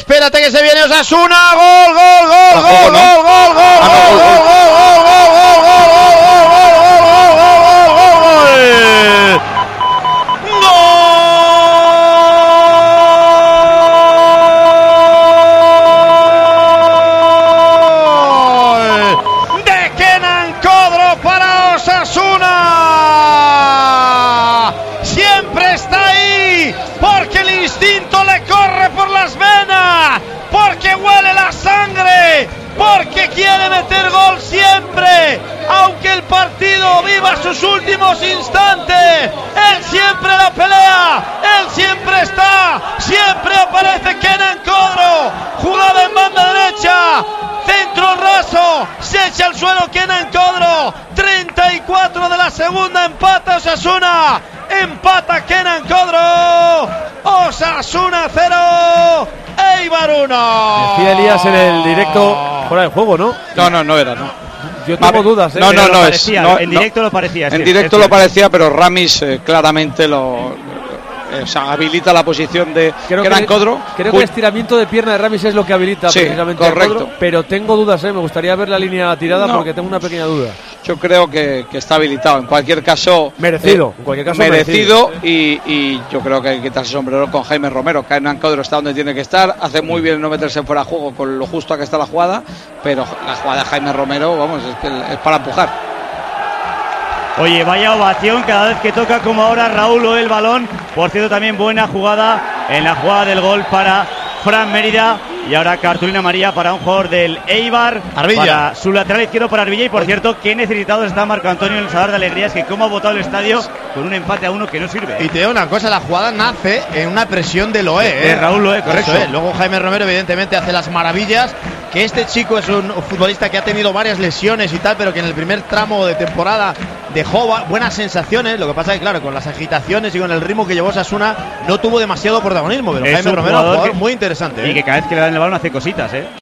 espérate que se viene Osasuna. Gol, gol, gol, gol, gol, gol, gol, gol, gol, gol, gol, gol. Porque quiere meter gol siempre, aunque el partido viva sus últimos instantes. Él siempre la pelea, él siempre está, siempre aparece Kenan Kodro. Jugada en banda derecha, centro raso, se echa al suelo Kenan Kodro. 34 de la segunda, empata Osasuna, empata Kenan Kodro. Osasuna 0, Eibar 1. Decía Elías en el directo fuera de juego, ¿no? No era, no. Yo tengo dudas, ¿eh? No, en directo lo parecía. En directo lo parecía, pero Ramis claramente habilita la posición de Kenan Kodro. Creo que el estiramiento de pierna de Ramis es lo que habilita precisamente a Kodro, pero tengo dudas, me gustaría ver la línea tirada porque tengo una pequeña duda. Yo creo que está habilitado. En cualquier caso, merecido. En cualquier caso, merecido. Y yo creo que hay que quitarse el sombrero con Jaime Romero. Kenan Kodro está donde tiene que estar. Hace muy bien no meterse fuera de juego con lo justo a que está la jugada. Pero la jugada de Jaime Romero, vamos, es para empujar. Oye, vaya ovación cada vez que toca, como ahora Raúl o el balón. Por cierto, también buena jugada en la jugada del gol para Fran Mérida. Y ahora cartulina amarilla para un jugador del Eibar, Arbilla. Para su lateral izquierdo para Arbilla. Y por cierto, qué necesitado está Marco Antonio en el Sadar de Alegrías, que cómo ha votado el estadio con un empate a 1 que no sirve. Y te digo una cosa, la jugada nace en una presión de Loé, de Raúl Loé, correcto. Luego Jaime Romero evidentemente hace las maravillas. Que este chico es un futbolista que ha tenido varias lesiones y tal, pero que en el primer tramo de temporada dejó buenas sensaciones. Lo que pasa es que claro, con las agitaciones y con el ritmo que llevó Osasuna no tuvo demasiado protagonismo, pero es Jaime un Romero, jugador que, muy interesante. Y que cada vez que le dan el balón hace cositas,